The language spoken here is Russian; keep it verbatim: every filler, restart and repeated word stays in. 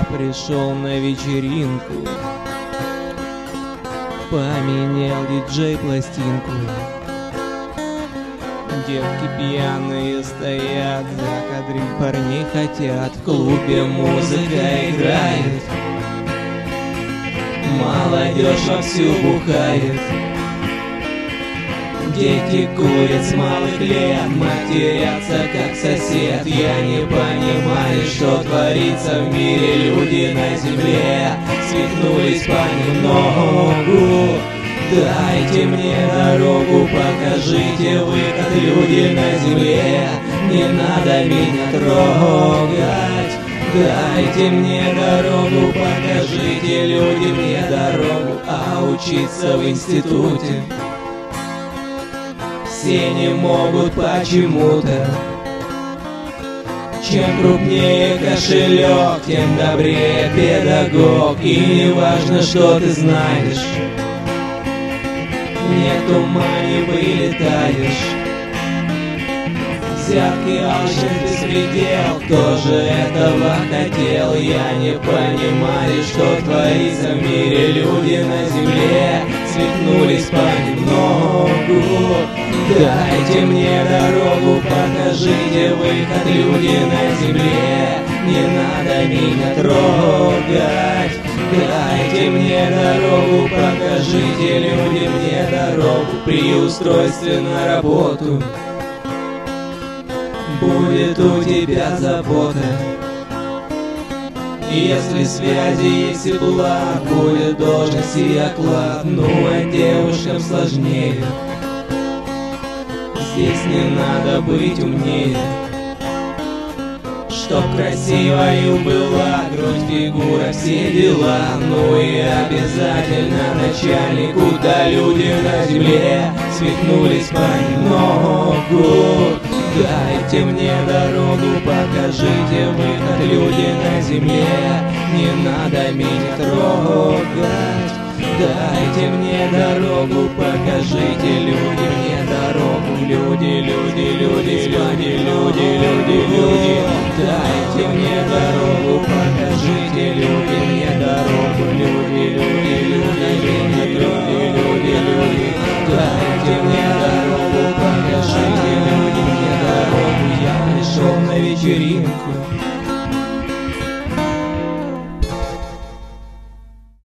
пришел на вечеринку, поменял диджей пластинку. Девки пьяные стоят, закадрить парней хотят. В клубе музыка играет, молодежь вовсю бухает. Дети курят с малых лет, матерятся как сосед. Я не понимаю, что творится в мире. Люди на земле свихнулись понемногу. Дайте мне дорогу, покажите выход. Люди на земле, не надо меня трогать. Дайте мне дорогу, покажите, люди, мне дорогу. А учиться в институте все не могут почему-то. Чем крупнее кошелек, тем добрее педагог. И не важно, что ты знаешь, не в тумане вылетаешь. Взятки, алчность, беспредел, кто же этого хотел? Я не понимаю, что творится в мире. Люди на земле свихнулись понемногу. Дайте мне дорогу, покажите выход. Люди на земле, не надо меня трогать. Дайте мне дорогу, покажите, люди, мне дорогу. При устройстве на работу будет у тебя забота. Если связи есть и благ, будет должность и оклад. Ну а девушкам сложнее, здесь не надо быть умнее. Чтоб красивою была грудь, фигура, все дела. Ну и обязательно начальнику. Да люди на земле свихнулись понемногу. Дайте мне дорогу, покажите выход. Люди на земле, не надо меня трогать. Дайте мне дорогу, покажите, люди, мне дорогу. Люди, люди, люди, люди, люди, люди, люди. Дайте мне дорогу, покажите, люди, мне дорогу. Люди, люди, люди, люди, люди, люди, люди. Дайте мне дорогу, покажите, люди, мне дорогу. Я пришел на вечеринку,